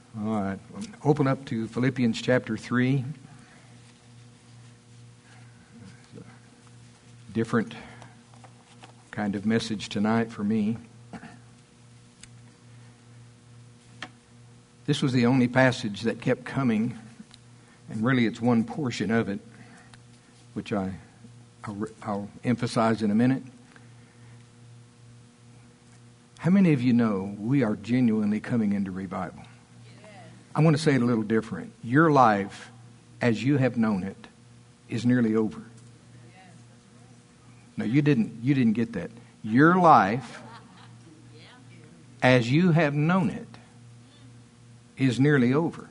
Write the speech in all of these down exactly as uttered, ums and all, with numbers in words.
All right. Open up to Philippians chapter three. Different kind of message tonight for me. This was the only passage that kept coming, and really it's one portion of it, which I, I'll, I'll emphasize in a minute. How many of you know we are genuinely coming into revival? I want to say it a little different. Your life, as you have known it, is nearly over. No, you didn't. You didn't get that. Your life, as you have known it, is nearly over.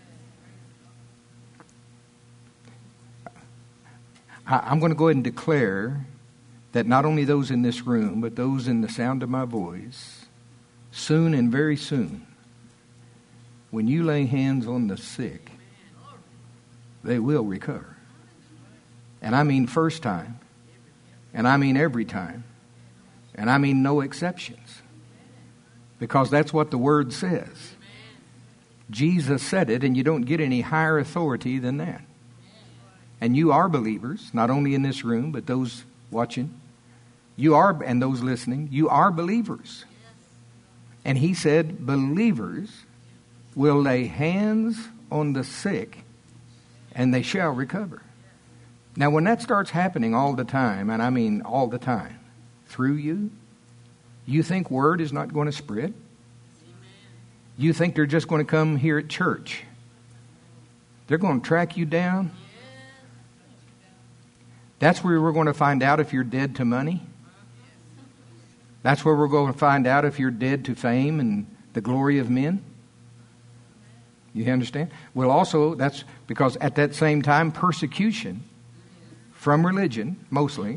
I, I'm going to go ahead and declare that not only those in this room, but those in the sound of my voice, soon and very soon, when you lay hands on the sick, they will recover. And I mean first time. And I mean every time. And I mean no exceptions. Because that's what the Word says. Jesus said it, and you don't get any higher authority than that. And you are believers, not only in this room, but those watching. You are, and those listening, you are believers. And He said, believers will lay hands on the sick, and they shall recover. Now, when that starts happening all the time, and I mean all the time, through you, you think word is not going to spread? You think they're just going to come here at church? They're going to track you down? That's where we're going to find out if you're dead to money. That's where we're going to find out if you're dead to fame and the glory of men. You understand? Well, also, that's because at that same time, persecution from religion, mostly,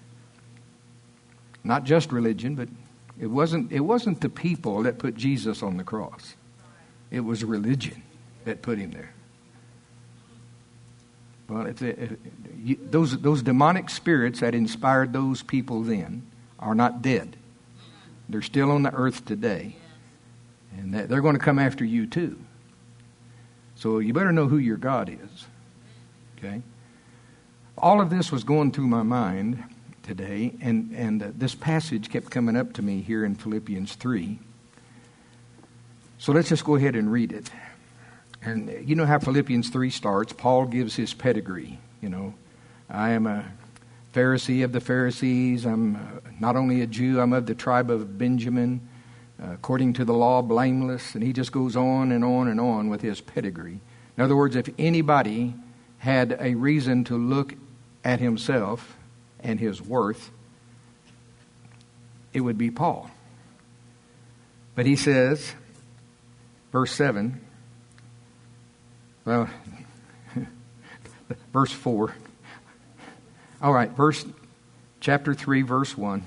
not just religion, but it wasn't it wasn't the people that put Jesus on the cross. It was religion that put Him there. Well, if, it, if you, those those demonic spirits that inspired those people then are not dead. They're still on the earth today, and they're going to come after you too. So you better know who your God is. Okay? All of this was going through my mind today, and, and uh, this passage kept coming up to me here in Philippians three. So let's just go ahead and read it. And uh, you know how Philippians three starts. Paul gives his pedigree. You know, I am a Pharisee of the Pharisees. I'm uh, not only a Jew, I'm of the tribe of Benjamin, uh, according to the law, blameless. And he just goes on and on and on with his pedigree. In other words, if anybody had a reason to look at himself and his worth, it would be Paul. But he says, verse seven, well, verse four. All right, verse chapter three, verse one.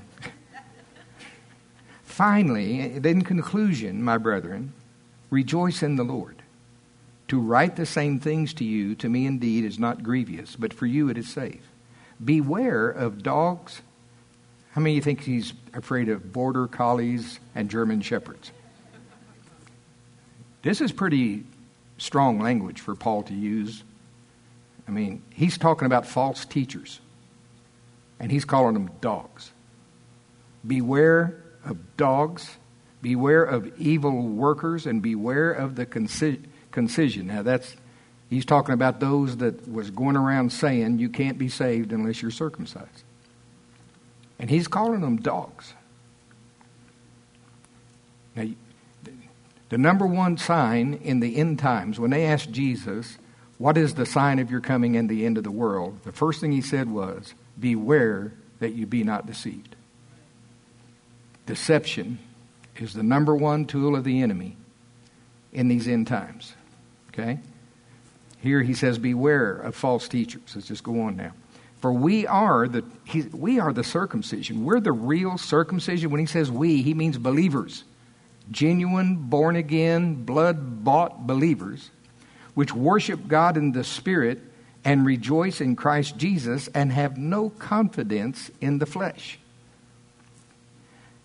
Finally, in conclusion, my brethren, rejoice in the Lord. To write the same things to you, to me indeed, is not grievous, but for you it is safe. Beware of dogs. How many of you think he's afraid of border collies and German shepherds? This is pretty strong language for Paul to use. I mean, he's talking about false teachers, and he's calling them dogs. Beware of dogs, beware of evil workers, and beware of the conci- concision. Now that's, he's talking about those that was going around saying you can't be saved unless you're circumcised. And he's calling them dogs. Now, the number one sign in the end times, when they asked Jesus, what is the sign of your coming and the end of the world? The first thing he said was, beware that you be not deceived. Deception is the number one tool of the enemy in these end times. Okay? Here he says, beware of false teachers. Let's just go on now. For we are the he, we are the circumcision. We're the real circumcision. When he says we, he means believers. Genuine, born-again, blood-bought believers, which worship God in the Spirit and rejoice in Christ Jesus and have no confidence in the flesh.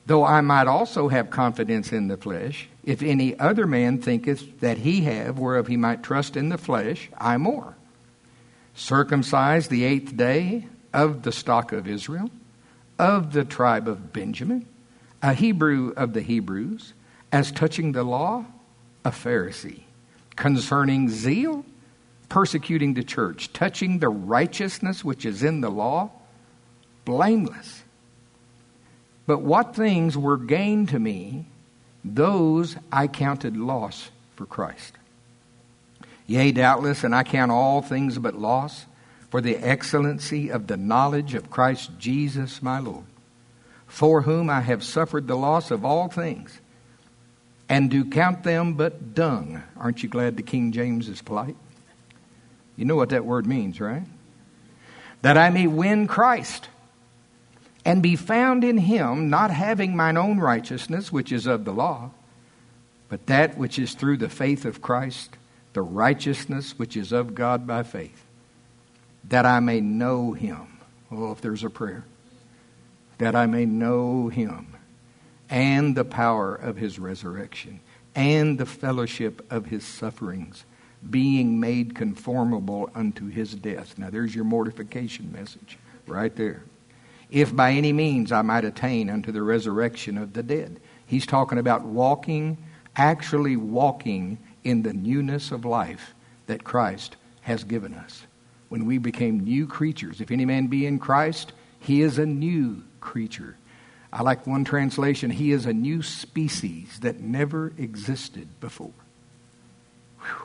Though I might also have confidence in the flesh, if any other man thinketh that he have, whereof he might trust in the flesh, I more. Circumcised the eighth day, of the stock of Israel, of the tribe of Benjamin, a Hebrew of the Hebrews, as touching the law, a Pharisee, concerning zeal, persecuting the church, touching the righteousness which is in the law, blameless. But what things were gain to me, those I counted loss for Christ. Yea, doubtless, and I count all things but loss, for the excellency of the knowledge of Christ Jesus my Lord, for whom I have suffered the loss of all things, and do count them but dung. Aren't you glad the King James is polite? You know what that word means, right? That I may win Christ, and be found in him, not having mine own righteousness, which is of the law, but that which is through the faith of Christ, the righteousness which is of God by faith, that I may know him. Oh, if there's a prayer. That I may know him, and the power of his resurrection, and the fellowship of his sufferings, being made conformable unto his death. Now there's your mortification message right there. If by any means I might attain unto the resurrection of the dead. He's talking about walking, actually walking in the newness of life that Christ has given us. When we became new creatures. If any man be in Christ, he is a new creature. I like one translation, he is a new species that never existed before. Whew.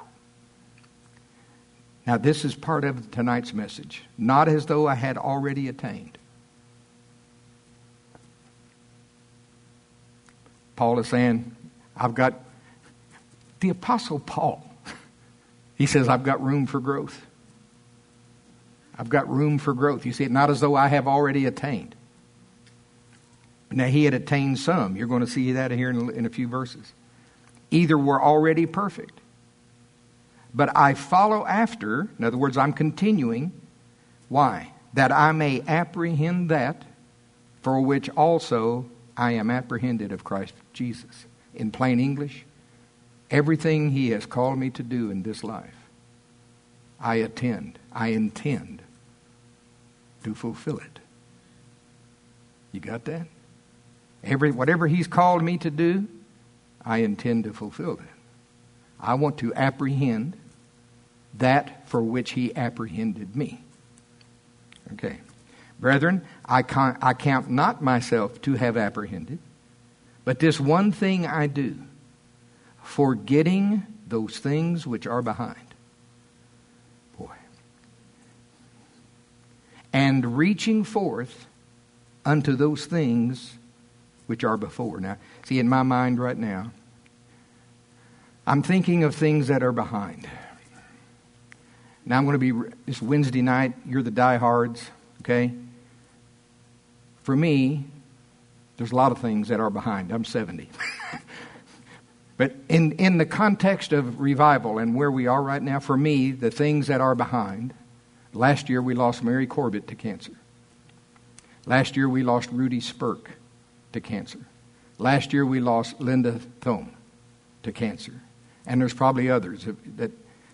Now this is part of tonight's message. Not as though I had already attained. Paul is saying, I've got, the Apostle Paul, he says, I've got room for growth. I've got room for growth. You see, it not as though I have already attained. Now, he had attained some. You're going to see that here in, in a few verses. Either we're already perfect, but I follow after. In other words, I'm continuing. Why? That I may apprehend that for which also I am apprehended of Christ Jesus. In plain English, everything he has called me to do in this life, I attend, I intend to fulfill it. You got that? Every whatever he's called me to do, I intend to fulfill it. I want to apprehend that for which he apprehended me. Okay. Brethren, I count, I count not myself to have apprehended, but this one thing I do, forgetting those things which are behind. Boy. And reaching forth unto those things which are before. Now, see, in my mind right now, I'm thinking of things that are behind. Now, I'm going to be, this Wednesday night, you're the diehards, okay? For me, there's a lot of things that are behind. I'm seventy. But in, in the context of revival and where we are right now, for me, the things that are behind, last year we lost Mary Corbett to cancer. Last year we lost Rudy Spurk to cancer. Last year we lost Linda Thome to cancer. And there's probably others that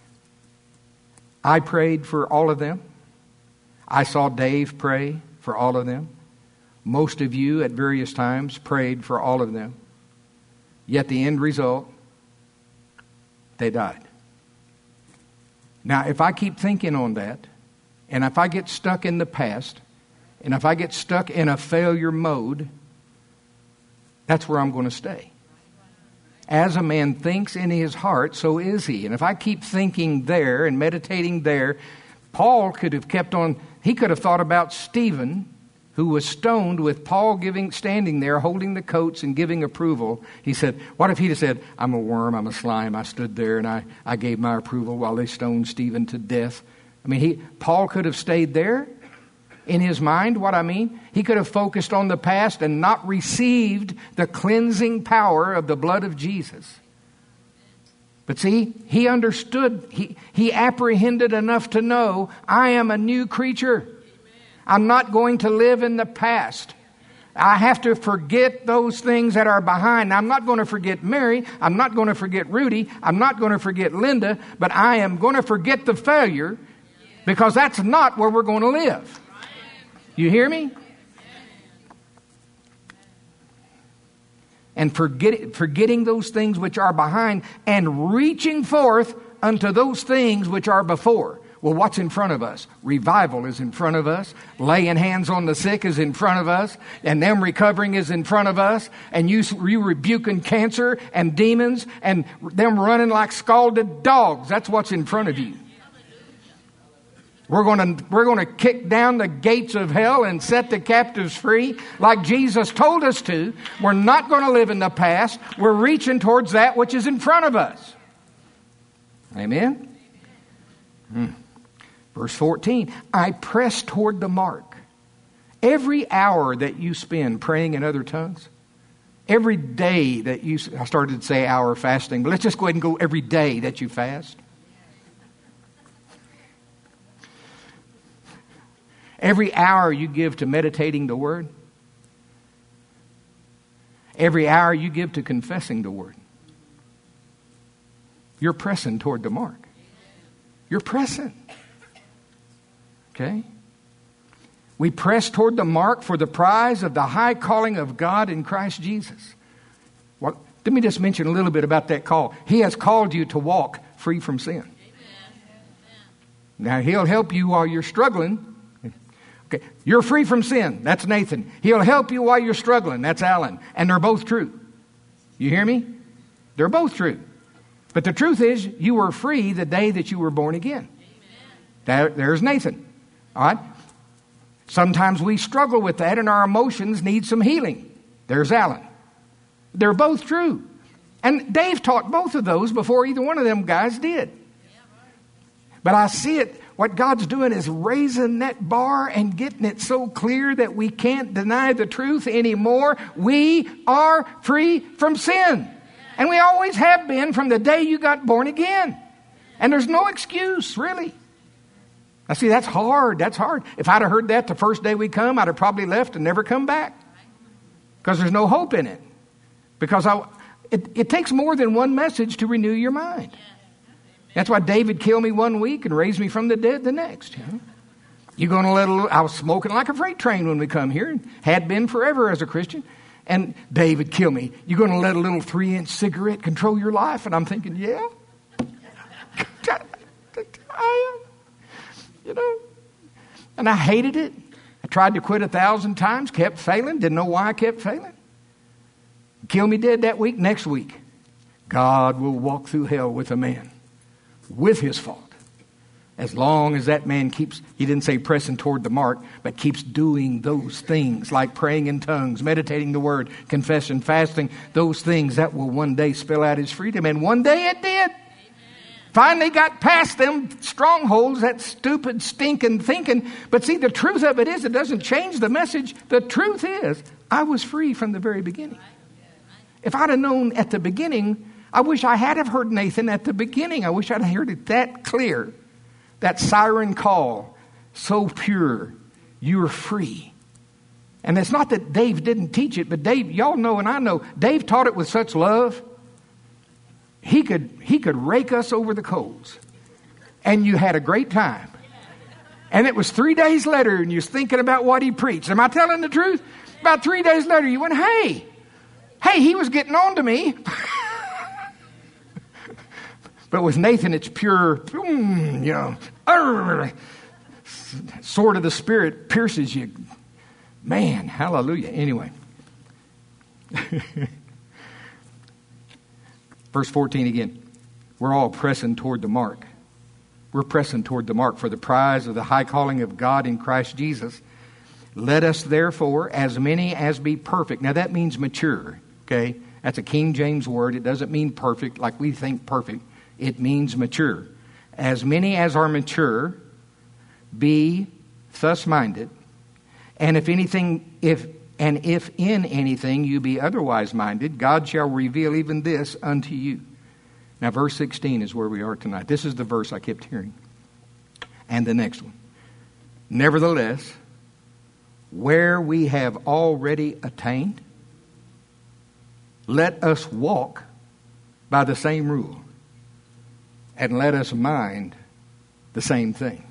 I prayed for all of them. I saw Dave pray for all of them. Most of you at various times prayed for all of them. Yet the end result, they died. Now, if I keep thinking on that, and if I get stuck in the past, and if I get stuck in a failure mode, that's where I'm going to stay. As a man thinks in his heart, so is he. And if I keep thinking there and meditating there, Paul could have kept on, he could have thought about Stephen, who was stoned with Paul giving, standing there, holding the coats and giving approval. He said, what if he'd have said, I'm a worm, I'm a slime, I stood there and I, I gave my approval while they stoned Stephen to death. I mean, he Paul could have stayed there in his mind, what I mean. He could have focused on the past and not received the cleansing power of the blood of Jesus. But see, he understood, he, he apprehended enough to know, I am a new creature. I'm not going to live in the past. I have to forget those things that are behind. I'm not going to forget Mary. I'm not going to forget Rudy. I'm not going to forget Linda. But I am going to forget the failure, because that's not where we're going to live. You hear me? And forget, forgetting those things which are behind and reaching forth unto those things which are before. Well, what's in front of us? Revival is in front of us. Laying hands on the sick is in front of us. And them recovering is in front of us. And you, you rebuking cancer and demons and them running like scalded dogs. That's what's in front of you. We're going to, we're going to kick down the gates of hell and set the captives free like Jesus told us to. We're not going to live in the past. We're reaching towards that which is in front of us. Amen? Hmm. Verse fourteen, I press toward the mark. Every hour that you spend praying in other tongues, every day that you, I started to say hour fasting, but let's just go ahead and go every day that you fast. Every hour you give to meditating the Word. Every hour you give to confessing the Word. You're pressing toward the mark. You're pressing. Okay? We press toward the mark for the prize of the high calling of God in Christ Jesus. Well, let me just mention a little bit about that call. He has called you to walk free from sin. Now, He'll help you while you're struggling. Okay, you're free from sin. That's Nathan. He'll help you while you're struggling. That's Alan. And they're both true. You hear me? They're both true. But the truth is, you were free the day that you were born again. There, there's Nathan. All right? Sometimes we struggle with that and our emotions need some healing. There's Alan. They're both true. And Dave taught both of those before either one of them guys did. But I see it. What God's doing is raising that bar and getting it so clear that we can't deny the truth anymore. We are free from sin. And we always have been from the day you got born again. And there's no excuse, really. Now, see, that's hard. That's hard. If I'd have heard that the first day we come, I'd have probably left and never come back. Because there's no hope in it. Because I, it, it takes more than one message to renew your mind. That's why David killed me one week and raised me from the dead the next. You know? You're going to let a little, I was smoking like a freight train when we come here, and had been forever as a Christian. And David killed me. You're going to let a little three-inch cigarette control your life? And I'm thinking, yeah. I am. You know. And I hated it. I tried to quit a thousand times, kept failing, didn't know why I kept failing. Kill me dead that week. Next week, God will walk through hell with a man. With his fault. As long as that man keeps, he didn't say pressing toward the mark, but keeps doing those things like praying in tongues, meditating the Word, confession, fasting, those things that will one day spell out his freedom. And one day it did. Amen. Finally got past them strongholds, that stupid, stinking thinking. But see, the truth of it is, it doesn't change the message. The truth is, I was free from the very beginning. If I'd have known at the beginning, I wish I had have heard Nathan at the beginning. I wish I'd heard it that clear. That siren call, so pure, you're free. And it's not that Dave didn't teach it, but Dave, y'all know and I know, Dave taught it with such love. He could, he could rake us over the coals. And you had a great time. And it was three days later and you was thinking about what he preached. Am I telling the truth? About three days later you went, hey, hey, he was getting on to me. But with Nathan, it's pure, you know, sword of the Spirit pierces you. Man, hallelujah. Anyway. Verse fourteen again. We're all pressing toward the mark. We're pressing toward the mark for the prize of the high calling of God in Christ Jesus. Let us therefore, as many as be perfect. Now that means mature, okay? That's a King James word. It doesn't mean perfect like we think perfect. It means mature. As many as are mature, be thus minded. And if anything, if and if in anything you be otherwise minded, God shall reveal even this unto you. Now, verse sixteen is where we are tonight. This is the verse I kept hearing. And the next one. Nevertheless, where we have already attained, let us walk by the same rule, and let us mind the same thing.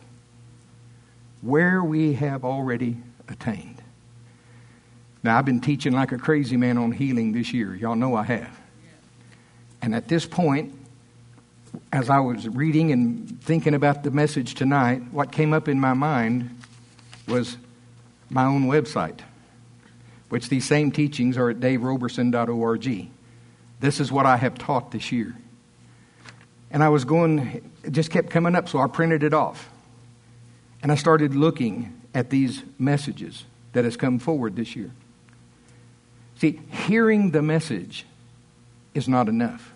Where we have already attained. Now, I've been teaching like a crazy man on healing this year. Y'all know I have. And at this point, as I was reading and thinking about the message tonight, what came up in my mind was my own website, which these same teachings are at dave roberson dot org. This is what I have taught this year. And I was going, it just kept coming up, so I printed it off. And I started looking at these messages that has come forward this year. See, hearing the message is not enough.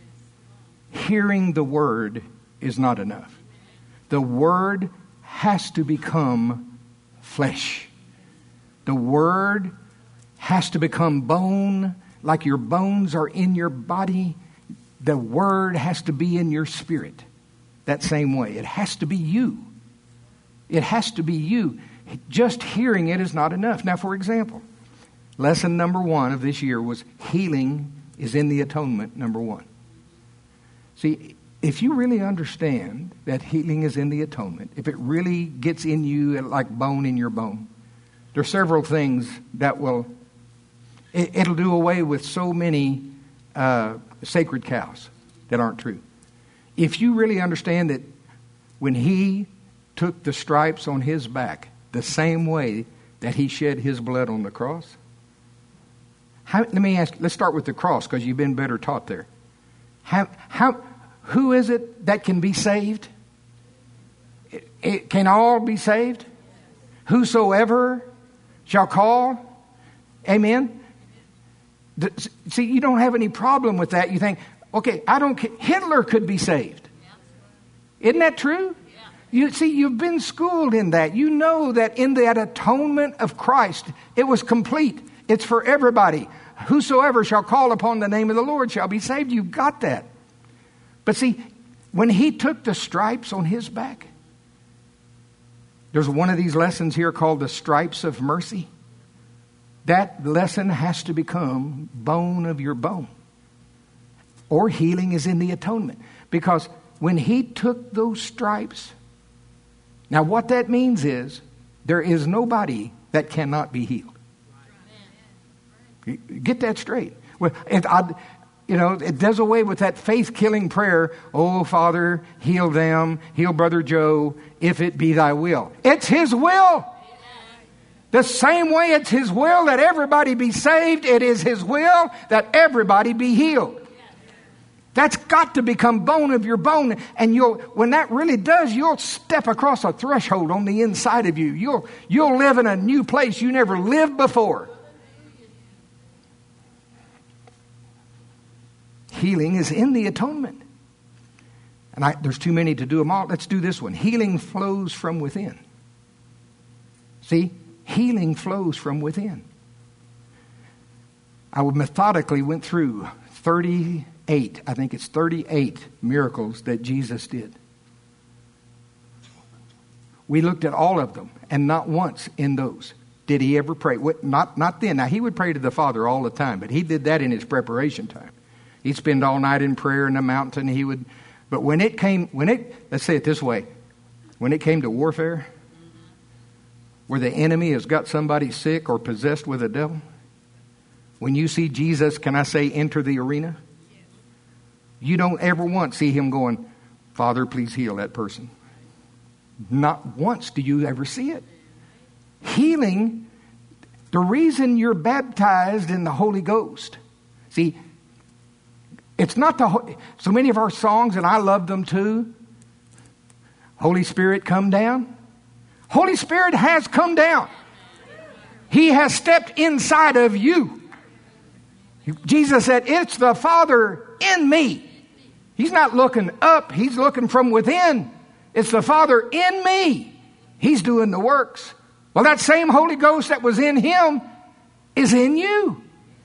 Hearing the word is not enough. The word has to become flesh. The word has to become bone, like your bones are in your body. The word has to be in your spirit that same way. It has to be you. It has to be you. Just hearing it is not enough. Now, for example, lesson number one of this year was healing is in the atonement, number one. See, if you really understand that healing is in the atonement, if it really gets in you like bone in your bone, there are several things that will, it, it'll do away with so many uh, sacred cows that aren't true. If you really understand that when he took the stripes on his back the same way that he shed his blood on the cross, how, let me ask, let's start with the cross because you've been better taught there. How, how, who is it that can be saved? It, it can all be saved? Whosoever shall call. Amen. The, see, you don't have any problem with that. You think, okay, I don't care. Hitler could be saved. Isn't that true? You see, you've been schooled in that. You know that in that atonement of Christ, it was complete. It's for everybody. Whosoever shall call upon the name of the Lord shall be saved. You've got that. But see, when he took the stripes on his back, there's one of these lessons here called the stripes of mercy. That lesson has to become bone of your bone. Or healing is in the atonement. Because when he took those stripes, now what that means is there is nobody that cannot be healed. Get that straight. Well, it, I, you know, it does away with that faith-killing prayer, oh, Father, heal them, heal Brother Joe, if it be thy will. It's his will. The same way it's his will that everybody be saved, it is his will that everybody be healed. That's got to become bone of your bone. And you'll, when that really does, you'll step across a threshold on the inside of you. You'll, you'll live in a new place you never lived before. Healing is in the atonement. And I, there's too many to do them all. Let's do this one. Healing flows from within. See? Healing flows from within. I methodically went through thirty-eight, I think it's thirty-eight miracles that Jesus did. We looked at all of them, and not once in those did he ever pray. Not, not then. Now, he would pray to the Father all the time, but he did that in his preparation time. He'd spend all night in prayer in the mountain. He would, but when it came, when it, let's say it this way, when it came to warfare, where the enemy has got somebody sick or possessed with a devil, when you see Jesus, can I say, enter the arena, you don't ever once see him going, Father, please heal that person. Not once do you ever see it. Healing, the reason you're baptized in the Holy Ghost, see, it's not the, so many of our songs, and I love them too, Holy Spirit, come down. Holy Spirit has come down. He has stepped inside of you. Jesus said, it's the Father in me. He's not looking up. He's looking from within. It's the Father in me. He's doing the works. Well, that same Holy Ghost that was in him is in you.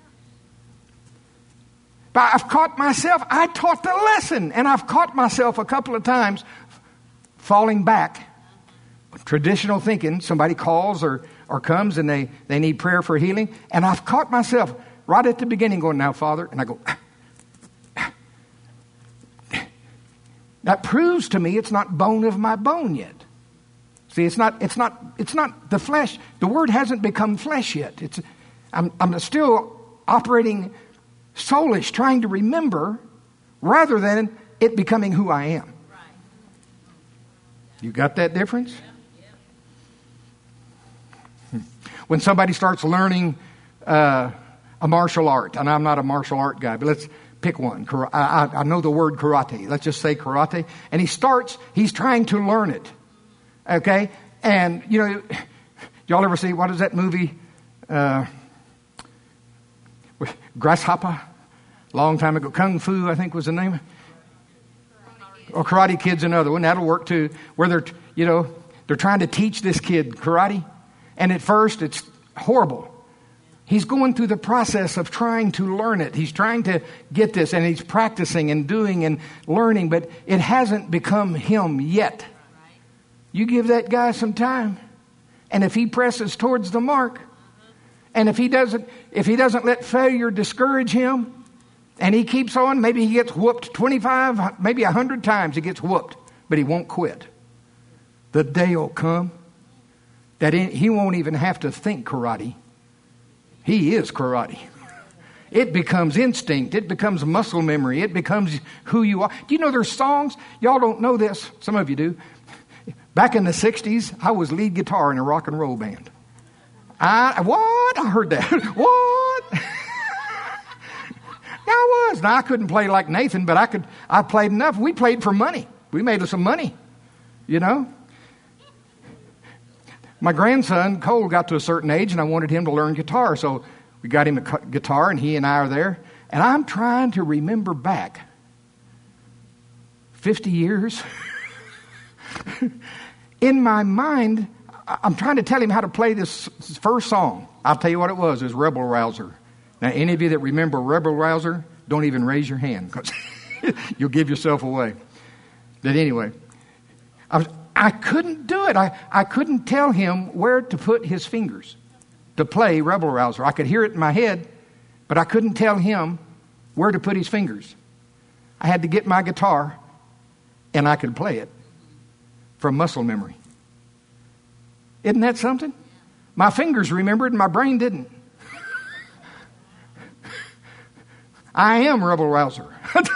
But I've caught myself, I taught the lesson, and I've caught myself a couple of times falling back. Traditional thinking, somebody calls or, or comes and they, they need prayer for healing. And I've caught myself right at the beginning going, now, Father, and I go, that proves to me it's not bone of my bone yet. See, it's not, it's not, it's not the flesh. The Word hasn't become flesh yet. It's, I'm, I'm still operating soulish, trying to remember, rather than it becoming who I am. You got that difference? When somebody starts learning uh, a martial art, and I'm not a martial art guy, but let's pick one. I, I know the word karate. Let's just say karate. And he starts, he's trying to learn it. Okay? And, you know, y'all ever see, what is that movie? Uh, Grasshopper? Long time ago. Kung Fu, I think was the name. Or Karate Kid's another one. That'll work too. Where they're, you know, they're trying to teach this kid karate. And at first it's horrible. He's going through the process of trying to learn it. He's trying to get this, and he's practicing and doing and learning, but it hasn't become him yet. You give that guy some time, and if he presses towards the mark, and if he doesn't, if he doesn't let failure discourage him, and he keeps on, maybe he gets whooped twenty-five, maybe one hundred times he gets whooped, but he won't quit. The day will come that he won't even have to think karate. He is karate. It becomes instinct. It becomes muscle memory. It becomes who you are. Do you know there's songs? Y'all don't know this. Some of you do. Back in the sixties, I was lead guitar in a rock and roll band. I, what? I heard that. What? I was. Now, I couldn't play like Nathan, but I could. I played enough. We played for money. We made us some money, you know. My grandson, Cole, got to a certain age, and I wanted him to learn guitar. So we got him a guitar, and he and I are there. And I'm trying to remember back fifty years. In my mind, I'm trying to tell him how to play this first song. I'll tell you what it was. It was Rebel Rouser. Now, any of you that remember Rebel Rouser, don't even raise your hand, because you'll give yourself away. But anyway, I was... I couldn't do it. I, I couldn't tell him where to put his fingers to play Rebel Rouser. I could hear it in my head, but I couldn't tell him where to put his fingers. I had to get my guitar, and I could play it from muscle memory. Isn't that something? My fingers remembered, and my brain didn't. I am Rebel Rouser.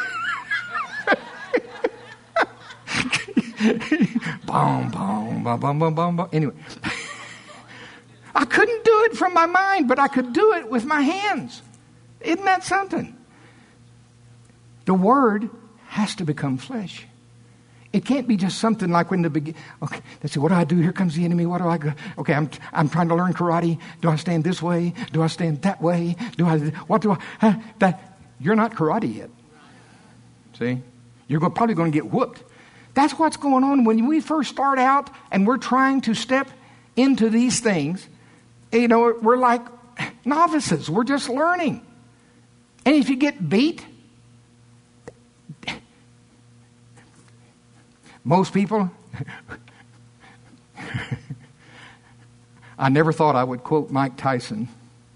Boom, boom, boom, boom, boom, boom, boom. Anyway, I couldn't do it from my mind, but I could do it with my hands. Isn't that something? The Word has to become flesh. It can't be just something like when the beginning. Okay, they say, "What do I do? Here comes the enemy. What do I go? Okay, I'm I'm trying to learn karate. Do I stand this way? Do I stand that way? Do I? What do I? Huh? That you're not karate yet. See, you're go, probably going to get whooped." That's what's going on when we first start out and we're trying to step into these things. You know, we're like novices. We're just learning. And if you get beat, most people, I never thought I would quote Mike Tyson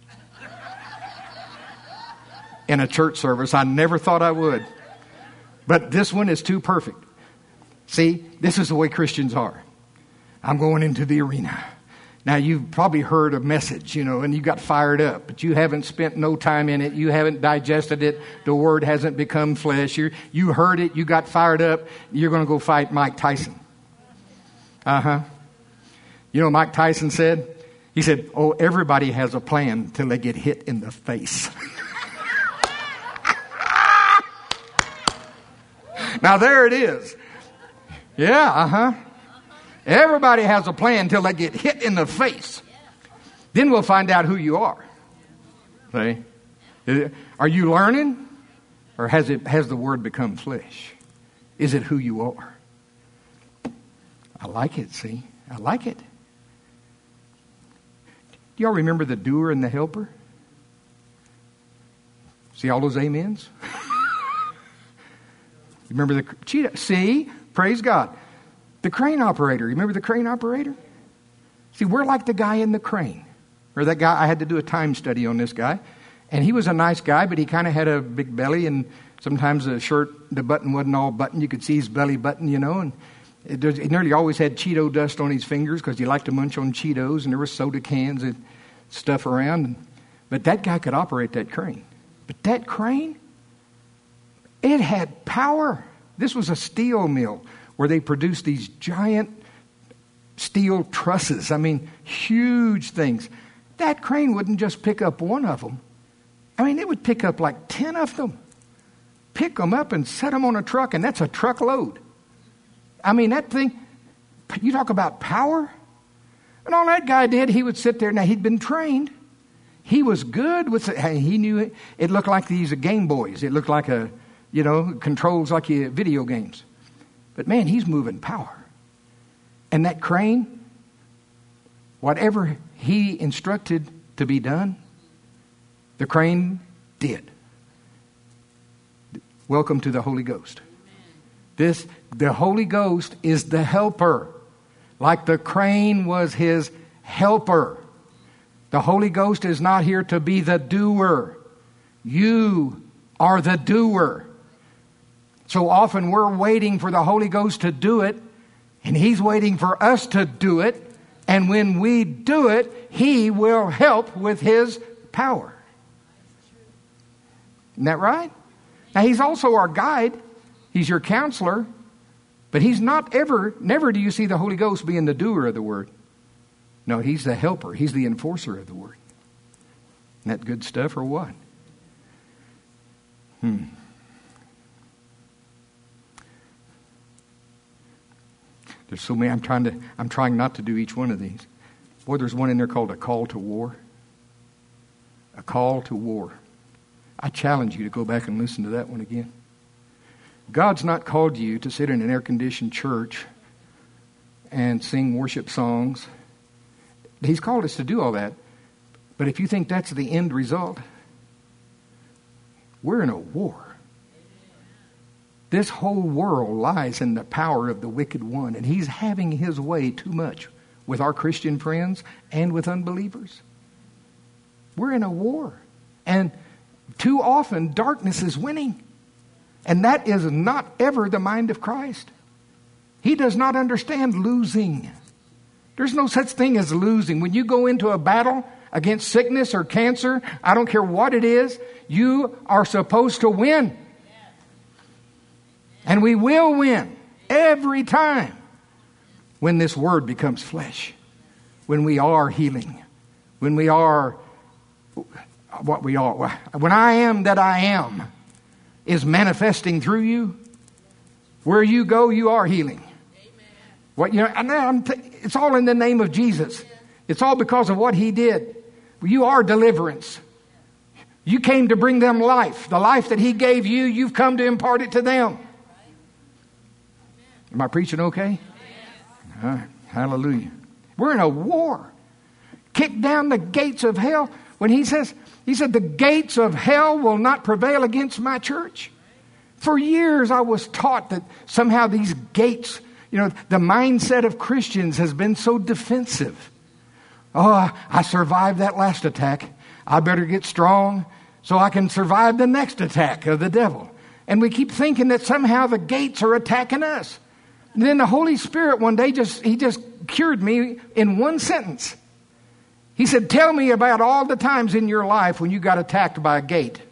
in a church service. I never thought I would. But this one is too perfect. See, this is the way Christians are. I'm going into the arena. Now, you've probably heard a message, you know, and you got fired up, but you haven't spent no time in it. You haven't digested it. The Word hasn't become flesh. You're, you heard it. You got fired up. You're going to go fight Mike Tyson. Uh-huh. You know what Mike Tyson said? He said, oh, everybody has a plan till they get hit in the face. Now, there it is. Yeah, uh-huh. Everybody has a plan until they get hit in the face. Then we'll find out who you are. See? Are you learning? Or has it has the Word become flesh? Is it who you are? I like it, see? I like it. Do y'all remember the doer and the helper? See all those amens? You remember the cheetah? See? Praise God. The crane operator. You remember the crane operator? See, we're like the guy in the crane. Or that guy, I had to do a time study on this guy. And he was a nice guy, but he kind of had a big belly. And sometimes the shirt, the button wasn't all buttoned. You could see his belly button, you know. And it, he nearly always had Cheeto dust on his fingers because he liked to munch on Cheetos. And there were soda cans and stuff around. But that guy could operate that crane. But that crane, it had power. This was a steel mill where they produced these giant steel trusses. I mean, huge things. That crane wouldn't just pick up one of them. I mean, it would pick up like ten of them. Pick them up and set them on a truck, and that's a truckload. I mean, that thing, you talk about power. And all that guy did, he would sit there. Now, he'd been trained. He was good with it. He knew it. It looked like these Game Boys. It looked like a, you know, controls like your video games. But man, he's moving power. And that crane, whatever he instructed to be done, the crane did. Welcome to the Holy Ghost. This, the Holy Ghost is the helper. Like the crane was his helper. The Holy Ghost is not here to be the doer. You are the doer. So often we're waiting for the Holy Ghost to do it, and He's waiting for us to do it. And when we do it, He will help with His power. Isn't that right? Now, He's also our guide. He's your counselor. But He's not ever, never do you see the Holy Ghost being the doer of the word. No, He's the helper. He's the enforcer of the word. Isn't that good stuff or what? Hmm. There's so many. I'm trying to. I'm trying not to do each one of these. Boy, there's one in there called a call to war. A call to war. I challenge you to go back and listen to that one again. God's not called you to sit in an air-conditioned church and sing worship songs. He's called us to do all that. But if you think that's the end result, we're in a war. This whole world lies in the power of the wicked one, and he's having his way too much with our Christian friends and with unbelievers. We're in a war, and too often darkness is winning, and that is not ever the mind of Christ. He does not understand losing. There's no such thing as losing. When you go into a battle against sickness or cancer, I don't care what it is, you are supposed to win. And we will win every time when this word becomes flesh. When we are healing. When we are what we are. When I am that I am is manifesting through you. Where you go, you are healing. What you know, and I'm t- it's all in the name of Jesus. It's all because of what He did. You are deliverance. You came to bring them life. The life that He gave you, you've come to impart it to them. Am I preaching okay? All right. Hallelujah. We're in a war. Kick down the gates of hell. When he says, he said, the gates of hell will not prevail against my church. For years I was taught that somehow these gates, you know, the mindset of Christians has been so defensive. Oh, I survived that last attack. I better get strong so I can survive the next attack of the devil. And we keep thinking that somehow the gates are attacking us. And then the Holy Spirit one day just, he just cured me in one sentence. He said, tell me about all the times in your life when you got attacked by a gate.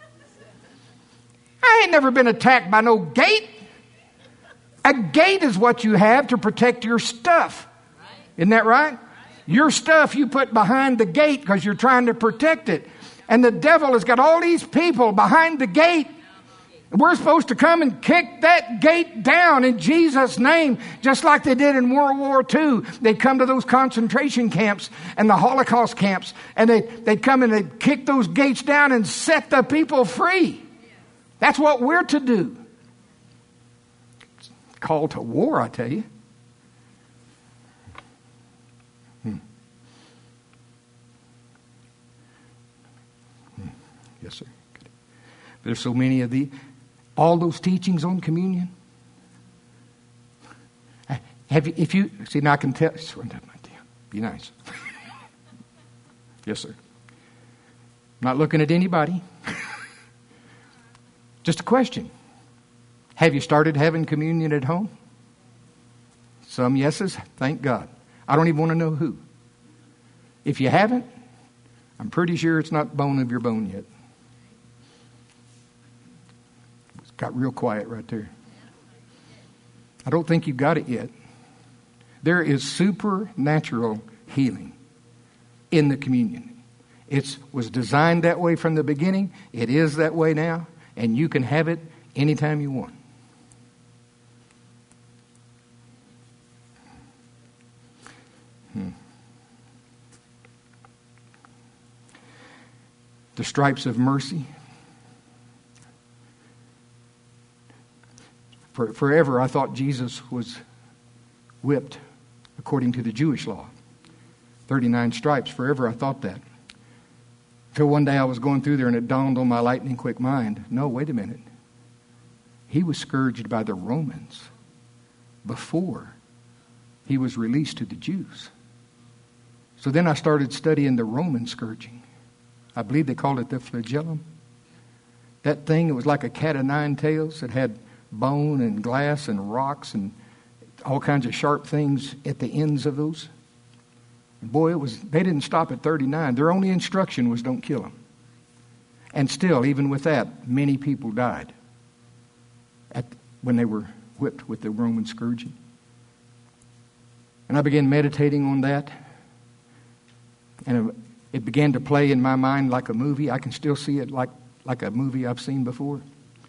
I ain't never been attacked by no gate. A gate is what you have to protect your stuff. Isn't that right? Your stuff you put behind the gate because you're trying to protect it. And the devil has got all these people behind the gate. We're supposed to come and kick that gate down in Jesus' name, just like they did in World War Two. They'd come to those concentration camps and the Holocaust camps, and they, they'd come and they'd kick those gates down and set the people free. That's what we're to do. Call to war, I tell you. Hmm. Hmm. Yes, sir. Good. There's so many of the all those teachings on communion. Have you, if you see now, I can tell. Be nice. Yes, sir. Not looking at anybody. Just a question. Have you started having communion at home? Some yeses. Thank God. I don't even want to know who. If you haven't, I'm pretty sure it's not bone of your bone yet. It's got real quiet right there. I don't think you've got it yet. There is supernatural healing in the communion. It was designed that way from the beginning. It is that way now. And you can have it anytime you want. Hmm. The stripes of mercy. For, forever I thought Jesus was whipped according to the Jewish law. thirty-nine stripes. Forever I thought that. Till one day I was going through there and it dawned on my lightning quick mind. No, wait a minute. He was scourged by the Romans before he was released to the Jews. So then I started studying the Roman scourging. I believe they called it the flagellum. That thing, it was like a cat of nine tails. It had bone and glass and rocks and all kinds of sharp things at the ends of those. Boy, it was. They didn't stop at thirty-nine. Their only instruction was don't kill them. And still, even with that, many people died at, when they were whipped with the Roman scourging. And I began meditating on that. And it began to play in my mind like a movie. I can still see it like, like a movie I've seen before.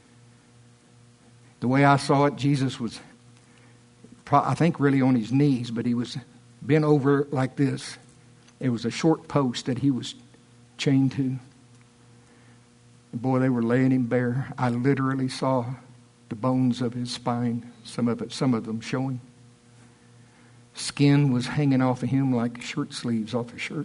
The way I saw it, Jesus was, I think, really on his knees, but he was bent over like this. It was a short post that he was chained to. And boy, they were laying him bare. I literally saw the bones of his spine, some of it, some of them showing. Skin was hanging off of him like shirt sleeves off a shirt.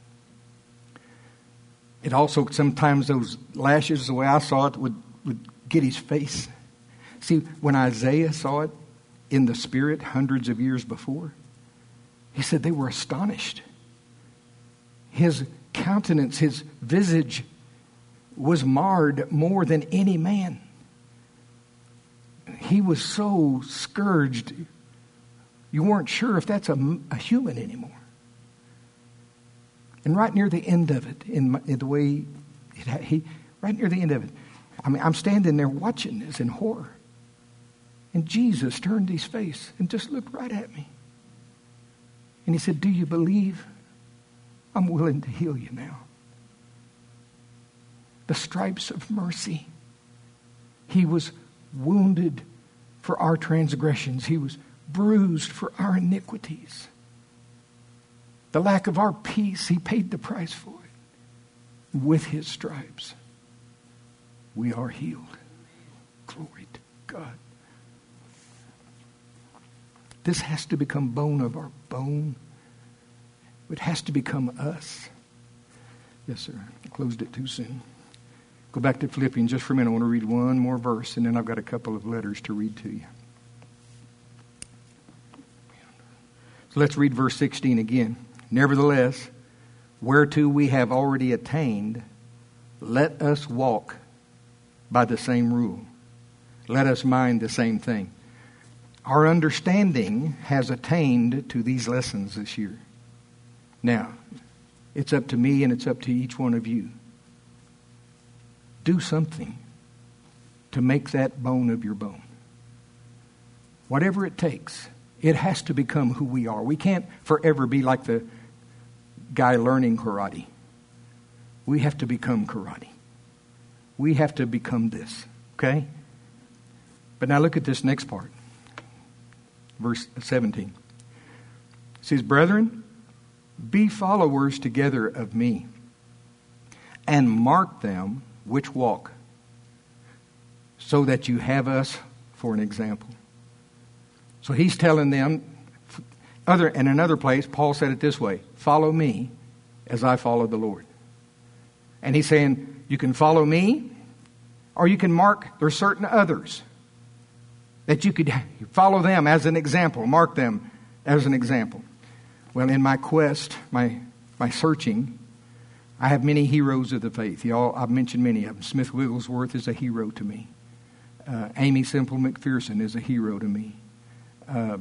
It also, sometimes those lashes, the way I saw it, would, would get his face. See, when Isaiah saw it in the spirit hundreds of years before, he said they were astonished. His countenance, his visage was marred more than any man. He was so scourged, you weren't sure if that's a, a human anymore. And right near the end of it, in, my, in the way, it, he, right near the end of it, I mean, I'm standing there watching this in horror. And Jesus turned his face and just looked right at me. And he said, "Do you believe? I'm willing to heal you now." The stripes of mercy. He was wounded for our transgressions. He was bruised for our iniquities. The lack of our peace, he paid the price for it. With his stripes, we are healed. Glory to God. This has to become bone of our bone. It has to become us. Yes, sir. I closed it too soon. Go back to Philippians just for a minute. I want to read one more verse, and then I've got a couple of letters to read to you. So let's read verse sixteen again. "Nevertheless, whereto we have already attained, let us walk by the same rule. Let us mind the same thing." Our understanding has attained to these lessons this year. Now, it's up to me and it's up to each one of you. Do something to make that bone of your bone. Whatever it takes, it has to become who we are. We can't forever be like the guy learning karate. We have to become karate. We have to become this, okay? But now look at this next part. Verse seventeen. It says, "Brethren, be followers together of me, and mark them which walk, so that you have us for an example." So he's telling them, other in another place, Paul said it this way: "Follow me as I follow the Lord." And he's saying, you can follow me, or you can mark, there's certain others that you could follow them as an example, mark them as an example. Well, in my quest, my my searching, I have many heroes of the faith. Y'all, I've mentioned many of them. Smith Wigglesworth is a hero to me. Uh, Amy Semple McPherson is a hero to me. Uh,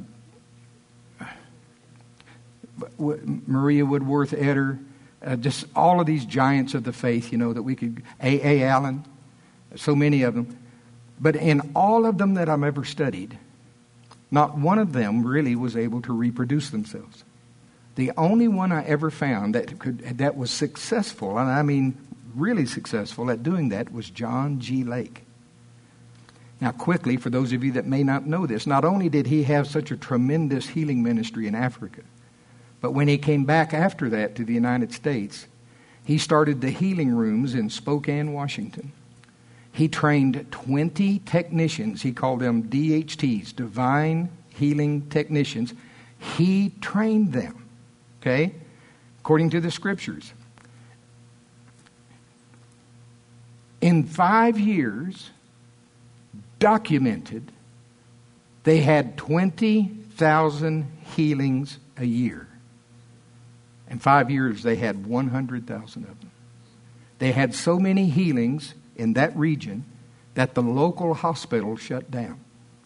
Maria Woodworth Etter, uh, just all of these giants of the faith, you know, that we could, A A Allen, so many of them. But in all of them that I've ever studied, not one of them really was able to reproduce themselves. The only one I ever found that could that was successful, and I mean really successful at doing that, was John G. Lake. Now, quickly, for those of you that may not know this, not only did he have such a tremendous healing ministry in Africa, but when he came back after that to the United States, he started the healing rooms in Spokane, Washington. He trained twenty technicians. He called them D H Ts, Divine Healing Technicians. He trained them, okay, according to the Scriptures. In five years, documented, they had twenty thousand healings a year. In five years, they had one hundred thousand of them. They had so many healings in that region that the local hospital shut down.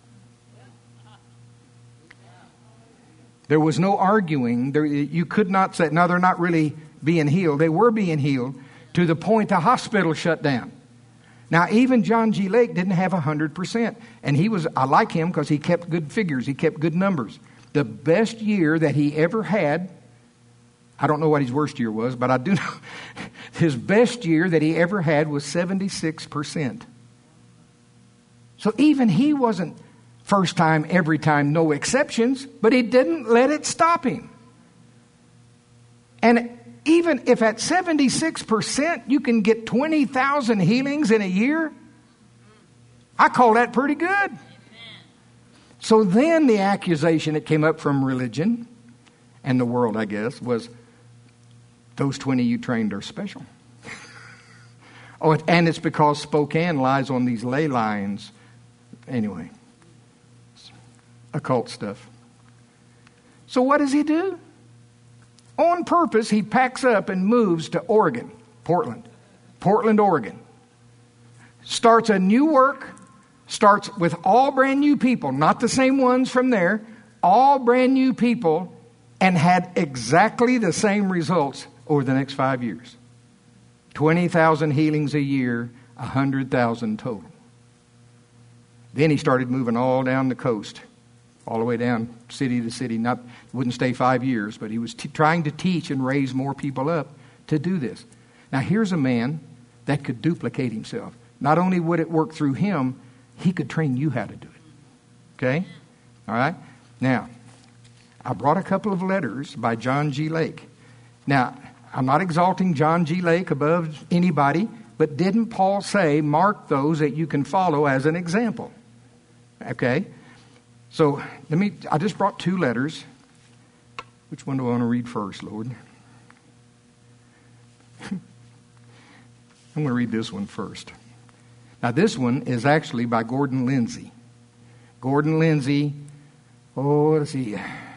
There was no arguing. There, you could not say, no, they're not really being healed. They were being healed to the point the hospital shut down. Now, even John G. Lake didn't have one hundred percent. And he was, I like him because he kept good figures. He kept good numbers. The best year that he ever had, I don't know what his worst year was, but I do know his best year that he ever had was seventy-six percent. So even he wasn't first time, every time, no exceptions, but he didn't let it stop him. And even if at seventy-six percent you can get twenty thousand healings in a year, I call that pretty good. Amen. So then the accusation that came up from religion and the world, I guess, was those twenty you trained are special. Oh, and it's because Spokane lies on these ley lines. Anyway, occult stuff. So what does he do? On purpose, he packs up and moves to Oregon, Portland, Portland, Oregon. Starts a new work, starts with all brand new people, not the same ones from there, all brand new people, and had exactly the same results over the next five years. twenty thousand healings a year, one hundred thousand total. Then he started moving all down the coast, all the way down city to city. Not wouldn't stay five years, but he was t- trying to teach and raise more people up to do this. Now here's a man that could duplicate himself. Not only would it work through him, he could train you how to do it. Okay? All right? Now, I brought a couple of letters by John G. Lake. Now, I'm not exalting John G. Lake above anybody, but didn't Paul say, mark those that you can follow as an example? Okay? So, let me, I just brought two letters. Which one do I want to read first, Lord? I'm going to read this one first. Now, this one is actually by Gordon Lindsay. Gordon Lindsay, oh, let's see.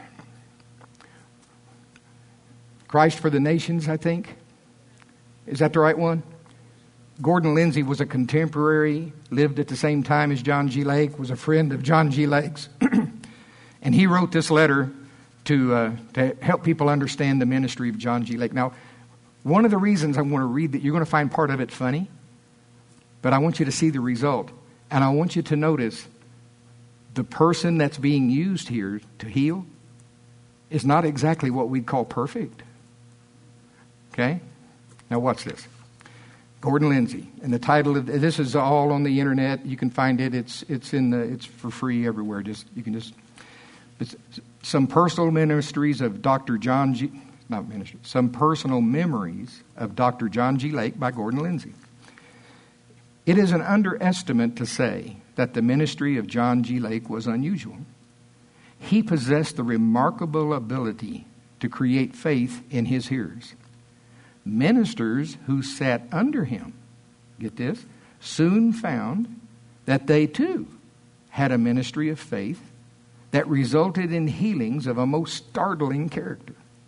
Christ for the Nations, I think. Is that the right one? Gordon Lindsay was a contemporary, lived at the same time as John G. Lake, was a friend of John G. Lake's. And he wrote this letter to, uh, to help people understand the ministry of John G. Lake. Now, one of the reasons I want to read that, you're going to find part of it funny, but I want you to see the result. And I want you to notice the person that's being used here to heal is not exactly what we'd call perfect. Okay? Now watch this. Gordon Lindsay. And the title of this is all on the internet. You can find it. It's it's in the it's for free everywhere. Just you can just it's, some personal ministries of Doctor John G. Not ministry. Some personal memories of Doctor John G. Lake by Gordon Lindsay. It is an underestimate to say that the ministry of John G. Lake was unusual. He possessed the remarkable ability to create faith in his hearers. Ministers who sat under him, get this, soon found that they too had a ministry of faith that resulted in healings of a most startling character.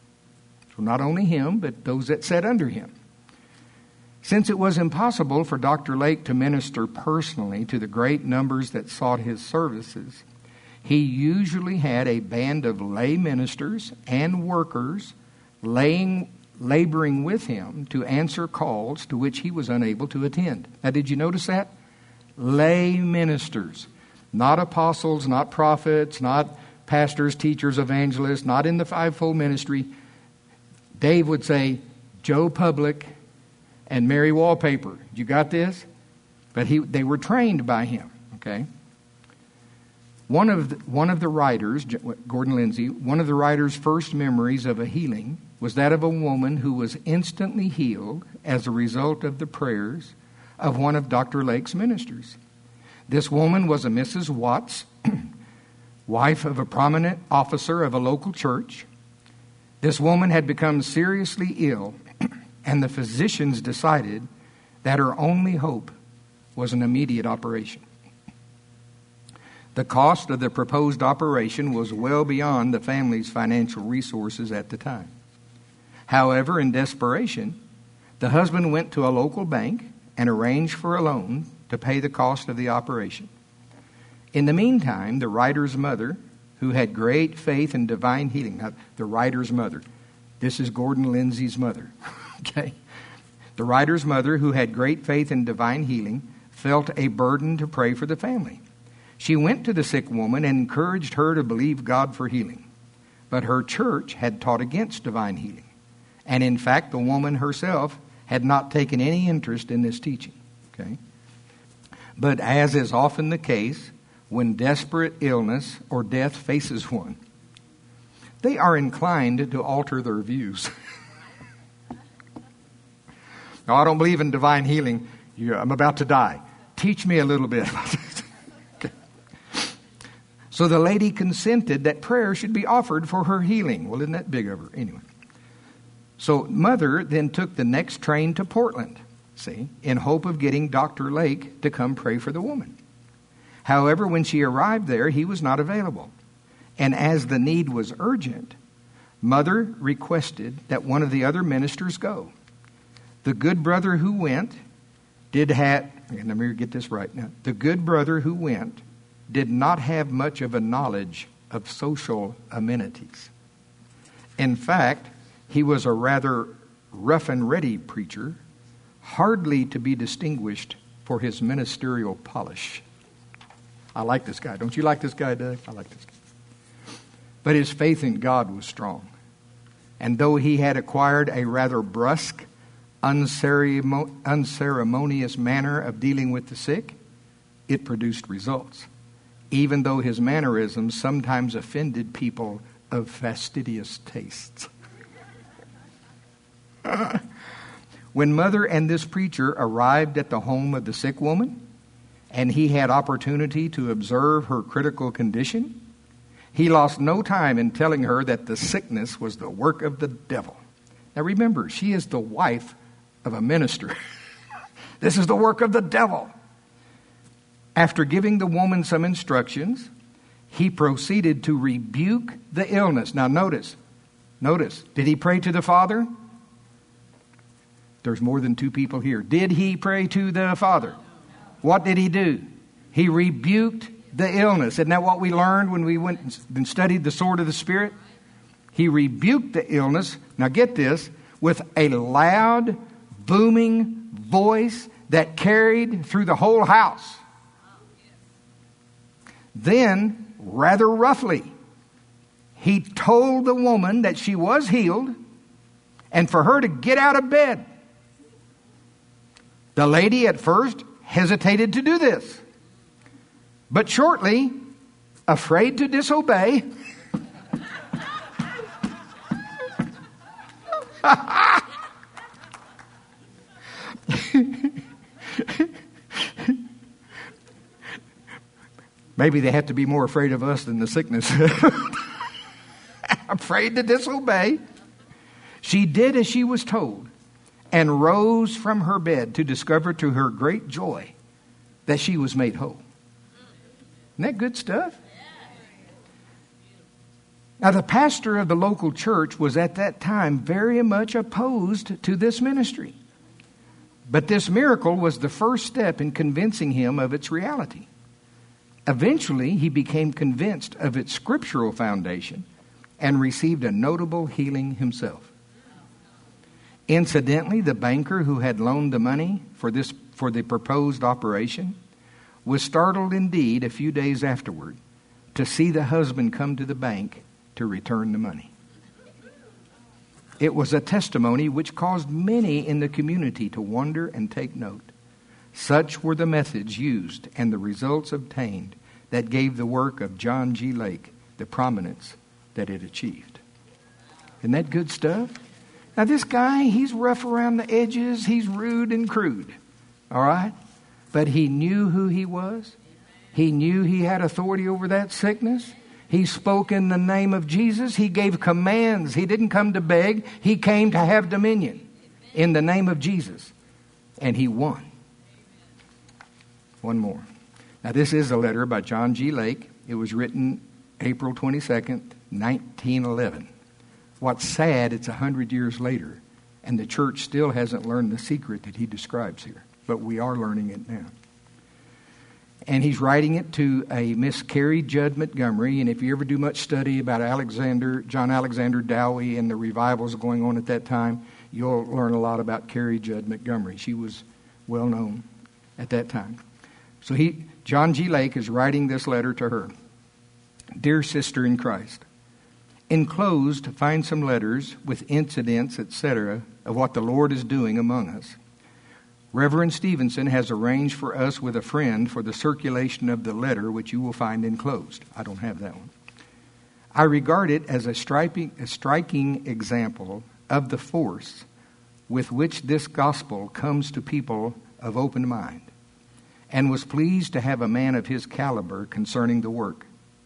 So not only him, but those that sat under him. Since it was impossible for Doctor Lake to minister personally to the great numbers that sought his services, he usually had a band of lay ministers and workers laying, laboring with him to answer calls to which he was unable to attend. Now, did you notice that? Lay ministers. Not apostles, not prophets, not pastors, teachers, evangelists, not in the fivefold ministry. Dave would say, Joe Public and Mary Wallpaper. You got this? But he, they were trained by him. Okay. One of the, one of the writers, Gordon Lindsay, one of the writer's first memories of a healing was that of a woman who was instantly healed as a result of the prayers of one of Doctor Lake's ministers. This woman was a Missus Watts, wife of a prominent officer of a local church. This woman had become seriously ill, and the physicians decided that her only hope was an immediate operation. The cost of the proposed operation was well beyond the family's financial resources at the time. However, in desperation, the husband went to a local bank and arranged for a loan to pay the cost of the operation. In the meantime, the writer's mother, who had great faith in divine healing, now, the writer's mother, this is Gordon Lindsay's mother, okay? The writer's mother, who had great faith in divine healing, felt a burden to pray for the family. She went to the sick woman and encouraged her to believe God for healing. But her church had taught against divine healing. And in fact, the woman herself had not taken any interest in this teaching. Okay? But as is often the case, when desperate illness or death faces one, they are inclined to alter their views. No, I don't believe in divine healing. I'm about to die. Teach me a little bit about this. Okay. So the lady consented that prayer should be offered for her healing. Well, isn't that big of her? Anyway. So mother then took the next train to Portland, see, in hope of getting Doctor Lake to come pray for the woman. However, when she arrived there, he was not available. And as the need was urgent, mother requested that one of the other ministers go. The good brother who went did have, let me get this right now. The good brother who went did not have much of a knowledge of social amenities. In fact, he was a rather rough and ready preacher, hardly to be distinguished for his ministerial polish. I like this guy. Don't you like this guy, Doug? I like this guy. But his faith in God was strong. And though he had acquired a rather brusque, unceremon- unceremonious manner of dealing with the sick, it produced results, even though his mannerisms sometimes offended people of fastidious tastes. When mother and this preacher arrived at the home of the sick woman, and he had opportunity to observe her critical condition, he lost no time in telling her that the sickness was the work of the devil. Now remember, she is the wife of a minister. This is the work of the devil. After giving the woman some instructions, he proceeded to rebuke the illness. Now notice, notice, did he pray to the Father? There's more than two people here. Did he pray to the Father? What did he do? He rebuked the illness. Isn't that what we learned when we went and studied the sword of the Spirit? He rebuked the illness, now get this, with a loud, booming voice that carried through the whole house. Then, rather roughly, he told the woman that she was healed and for her to get out of bed. The lady at first hesitated to do this, but shortly, afraid to disobey, maybe they have to be more afraid of us than the sickness. Afraid to disobey, she did as she was told and rose from her bed to discover to her great joy that she was made whole. Isn't that good stuff? Now, the pastor of the local church was at that time very much opposed to this ministry. But this miracle was the first step in convincing him of its reality. Eventually, he became convinced of its scriptural foundation and received a notable healing himself. Incidentally, the banker who had loaned the money for this for the proposed operation was startled indeed a few days afterward to see the husband come to the bank to return the money. It was a testimony which caused many in the community to wonder and take note. Such were the methods used and the results obtained that gave the work of John G. Lake the prominence that it achieved. Isn't that good stuff? Now this guy, he's rough around the edges, he's rude and crude, all right? But he knew who he was. He knew he had authority over that sickness. He spoke in the name of Jesus. He gave commands. He didn't come to beg. He came to have dominion in the name of Jesus. And he won. One more. Now this is a letter by John G. Lake. It was written April twenty-second, nineteen eleven. What's sad, it's a hundred years later, and the church still hasn't learned the secret that he describes here. But we are learning it now. And he's writing it to a Miss Carrie Judd Montgomery. And if you ever do much study about Alexander, John Alexander Dowie and the revivals going on at that time, you'll learn a lot about Carrie Judd Montgomery. She was well known at that time. So he, John G. Lake is writing this letter to her. Dear sister in Christ, enclosed find some letters with incidents, et cetera, of what the Lord is doing among us. Reverend Stevenson has arranged for us with a friend for the circulation of the letter, which you will find enclosed. I don't have that one. I regard it as a striking, a striking example of the force with which this gospel comes to people of open mind, and was pleased to have a man of his caliber concerning the work.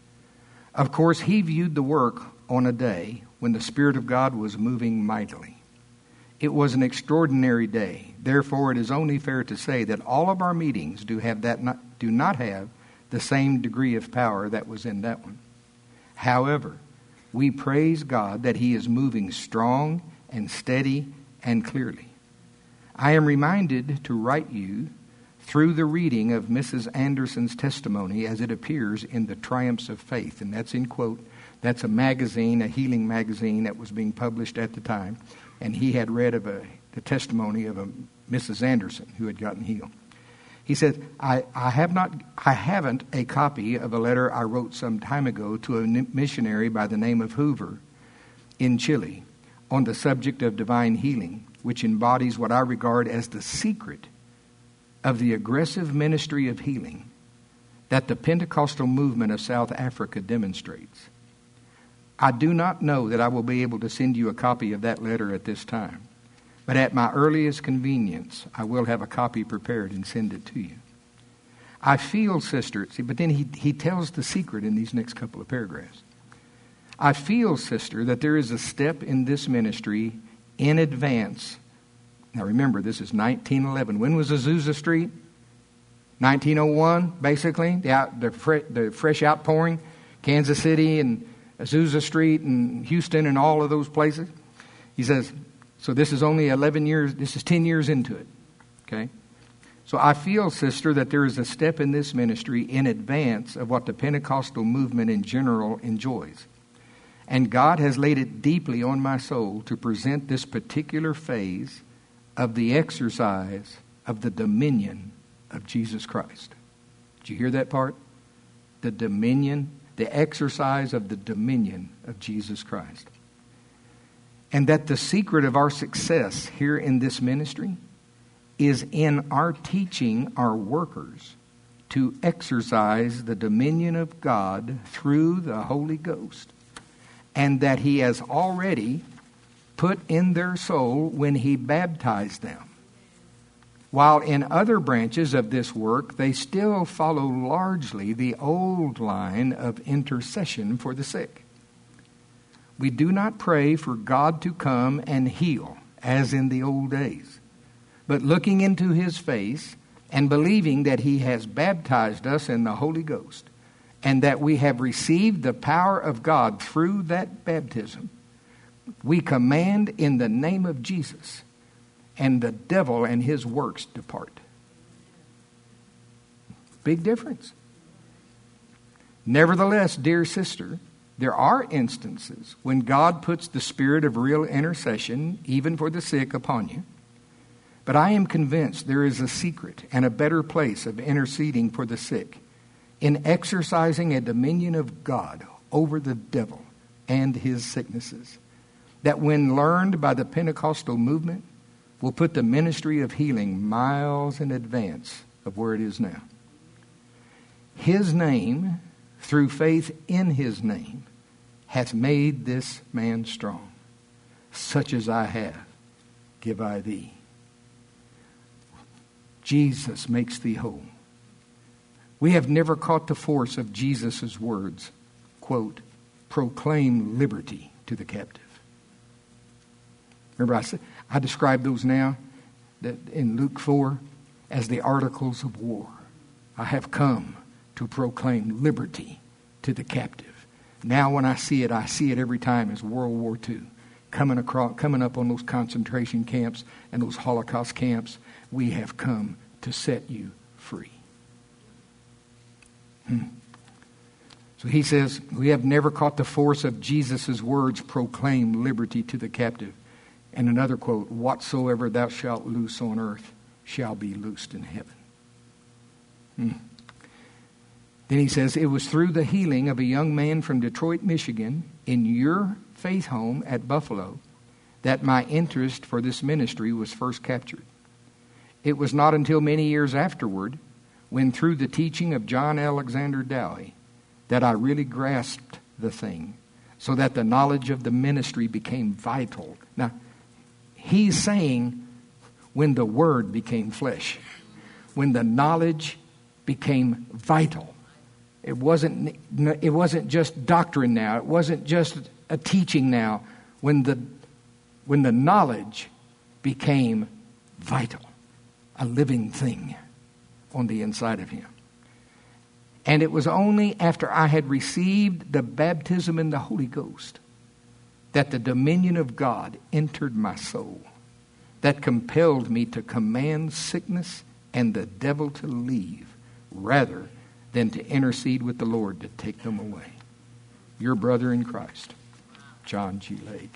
Of course, he viewed the work on a day when the Spirit of God was moving mightily. It was an extraordinary day. Therefore, it is only fair to say that all of our meetings do have that not, do not have the same degree of power that was in that one. However, we praise God that He is moving strong and steady and clearly. I am reminded to write you through the reading of Missus Anderson's testimony as it appears in the Triumphs of Faith. And that's in quote. That's a magazine, a healing magazine that was being published at the time. And he had read of a, the testimony of a Missus Anderson who had gotten healed. He said, I, I have not, I haven't a copy of a letter I wrote some time ago to a missionary by the name of Hoover in Chile on the subject of divine healing, which embodies what I regard as the secret of the aggressive ministry of healing that the Pentecostal movement of South Africa demonstrates. I do not know that I will be able to send you a copy of that letter at this time, but at my earliest convenience, I will have a copy prepared and send it to you. I feel, sister, see, but then he, he tells the secret in these next couple of paragraphs. I feel, sister, that there is a step in this ministry in advance. Now remember, this is nineteen eleven. When was Azusa Street? nineteen oh one, basically, the, out, the, fre- the fresh outpouring, Kansas City and Azusa Street and Houston and all of those places. He says, so this is only eleven years, this is ten years into it. Okay? So I feel, sister, that there is a step in this ministry in advance of what the Pentecostal movement in general enjoys. And God has laid it deeply on my soul to present this particular phase of the exercise of the dominion of Jesus Christ. Did you hear that part? The dominion, the exercise of the dominion of Jesus Christ. And that the secret of our success here in this ministry is in our teaching our workers to exercise the dominion of God through the Holy Ghost. And that He has already put in their soul when He baptized them. While in other branches of this work, they still follow largely the old line of intercession for the sick. We do not pray for God to come and heal, as in the old days, but looking into His face and believing that He has baptized us in the Holy Ghost and that we have received the power of God through that baptism, we command in the name of Jesus, and the devil and his works depart. Big difference. Nevertheless, dear sister, there are instances when God puts the spirit of real intercession, even for the sick, upon you. But I am convinced there is a secret and a better place of interceding for the sick, in exercising a dominion of God over the devil and his sicknesses, that when learned by the Pentecostal movement, will put the ministry of healing miles in advance of where it is now. His name, through faith in his name, hath made this man strong. Such as I have, give I thee. Jesus makes thee whole. We have never caught the force of Jesus' words, quote, proclaim liberty to the captive. Remember I said, I describe those now that in Luke four as the articles of war. I have come to proclaim liberty to the captive. Now when I see it, I see it every time as World War Two. Coming across, coming up on those concentration camps and those Holocaust camps, we have come to set you free. Hmm. So he says, we have never caught the force of Jesus' words, proclaim liberty to the captive. And another quote, whatsoever thou shalt loose on earth shall be loosed in heaven. Hmm. Then he says, it was through the healing of a young man from Detroit, Michigan, in your faith home at Buffalo, that my interest for this ministry was first captured. It was not until many years afterward, when through the teaching of John Alexander Dowie, that I really grasped the thing, so that the knowledge of the ministry became vital. Now, he's saying when the word became flesh, when the knowledge became vital. It wasn't, it wasn't just doctrine now. It wasn't just a teaching now. When the, when the knowledge became vital, a living thing on the inside of him. And it was only after I had received the baptism in the Holy Ghost that the dominion of God entered my soul, that compelled me to command sickness and the devil to leave, rather than to intercede with the Lord to take them away. Your brother in Christ, John G. Lake.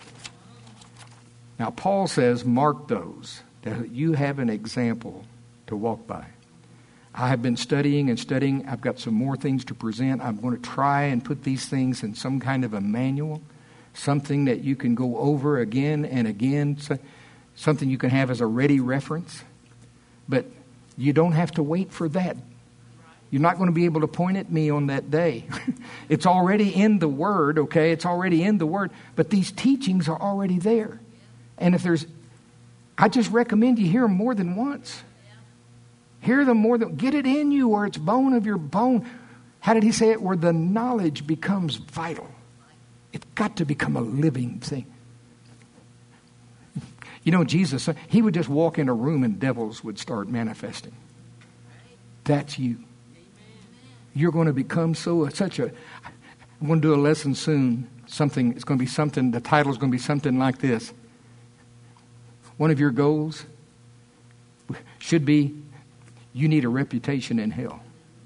Now, Paul says, mark those, that you have an example to walk by. I have been studying and studying. I've got some more things to present. I'm going to try and put these things in some kind of a manual, something that you can go over again and again, something you can have as a ready reference. But you don't have to wait for that. You're not going to be able to point at me on that day. It's already in the Word, okay? It's already in the Word. But these teachings are already there. And if there's, I just recommend you hear them more than once. Hear them more than, get it in you where it's bone of your bone. How did he say it? Where the knowledge becomes vital. It's got to become a living thing. You know, Jesus, he would just walk in a room and devils would start manifesting. That's you. You're going to become so, such a, I'm going to do a lesson soon. Something, it's going to be something, the title is going to be something like this. One of your goals should be, you need a reputation in hell.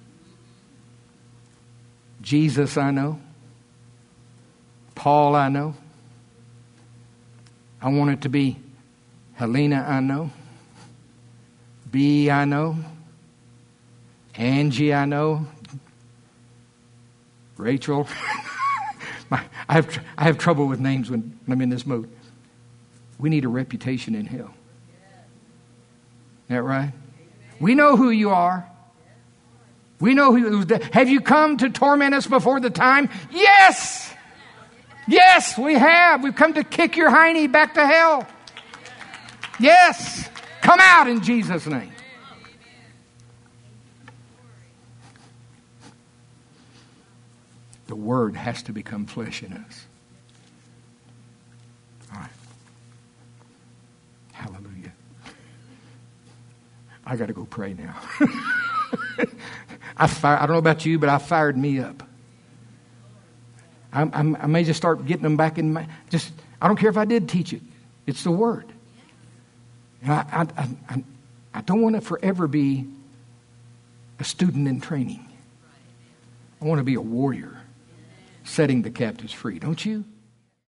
Jesus, I know. Paul, I know. I want it to be Helena, I know. B, I know. Angie, I know. Rachel. I have I have trouble with names when I'm in this mood. We need a reputation in hell. Is that right? We know who you are. We know who. Have you come to torment us before the time? Yes! Yes, we have. We've come to kick your hiney back to hell. Yes! Come out in Jesus' name. The Word has to become flesh in us. All right. Hallelujah. I got to go pray now. I fire, I don't know about you, but I fired me up. I, I, I may just start getting them back in my, just, I don't care if I did teach it. It's the Word. And I, I, I, I don't want to forever be a student in training. I want to be a warrior, setting the captives free. Don't you?